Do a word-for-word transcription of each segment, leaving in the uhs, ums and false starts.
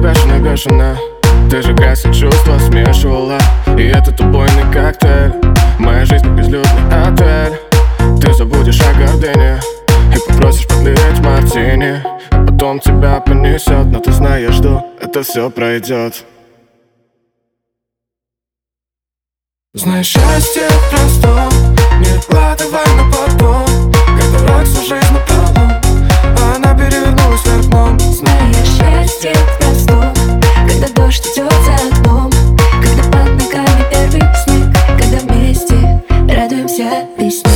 бешеная, бешеная. Ты же грязь и чувства смешивала, и этот убойный коктейль. Моя жизнь безлюдный отель. Ты забудешь о гордыне и попросишь подлить мартини, а потом тебя понесет, но ты знаешь, что это все пройдет. Знаешь, счастье просто не откладывай на потом, когда рак всю жизнь напролом, а она перевернулась вверх дном. Знаешь, счастье просто когда дождь идет за окном, когда под ногами первый снег, когда вместе радуемся весне.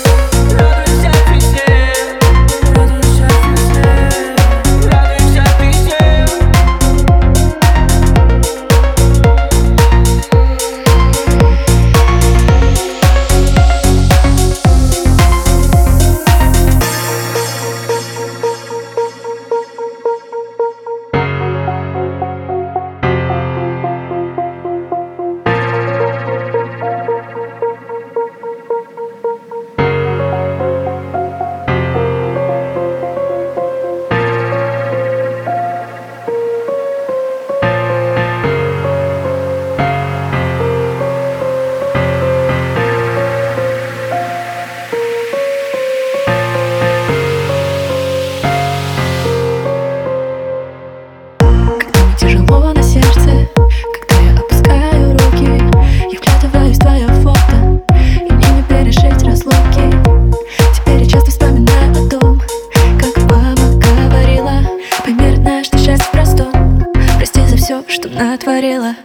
Тяжело на сердце, когда я опускаю руки, я вглядываюсь в твое фото, и мне не пережить разлуки. Теперь я часто вспоминаю о том, как мама говорила: пойми, родная, что счастье просто, прости за все, что натворила.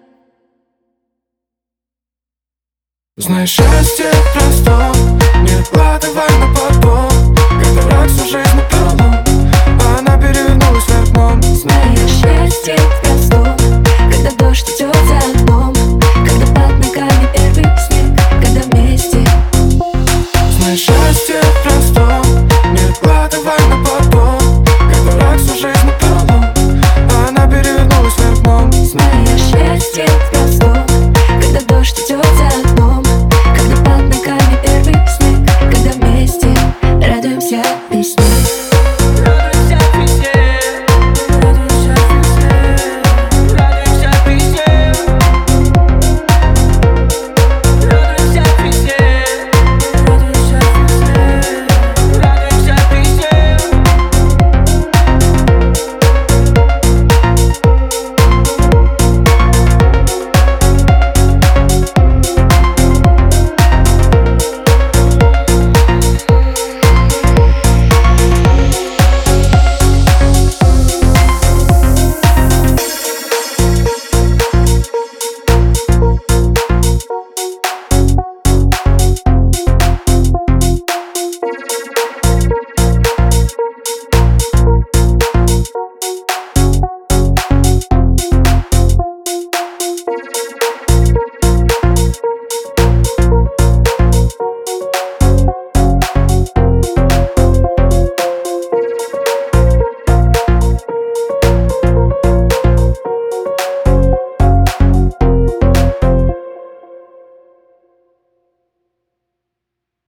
Знаешь, счастье просто не откладывай на потом, когда рак всю жизнь напролом, а она перевернулась вверх дном. Знаешь, счастье